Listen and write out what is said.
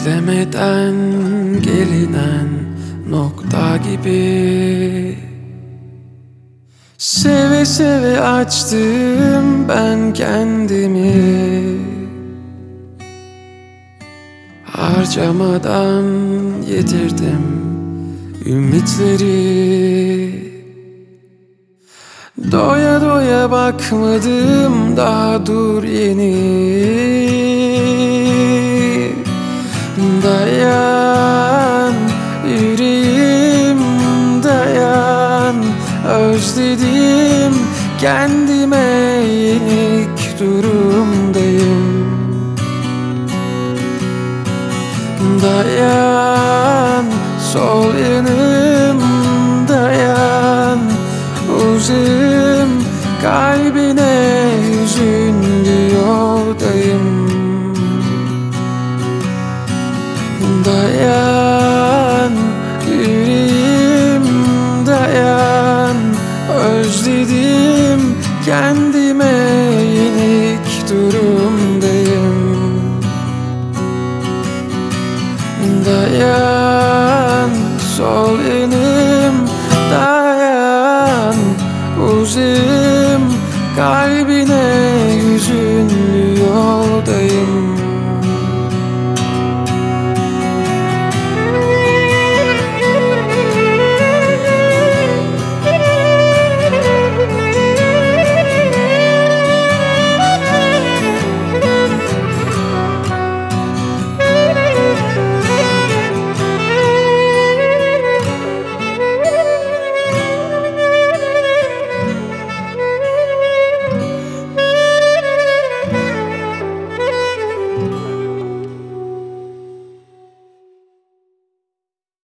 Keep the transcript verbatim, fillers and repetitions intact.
Beklemeden gelinen nokta gibi. Seve seve açtım ben kendimi, harcamadan yedirdim ümitleri. Doya doya bakmadım, daha dur yeni. Dayan yüreğim, dayan. Özledim kendime, yenik durumdayım. Dayan sol yanım, dayan. Uzağım kalbine, hüzünlü yoldayım. Dayan yüreğim, dayan. Özledim kendime, yenik durumdayım. Dayan sol yanım, dayan. Uzağım kalbine, hüzünlü yoldayım.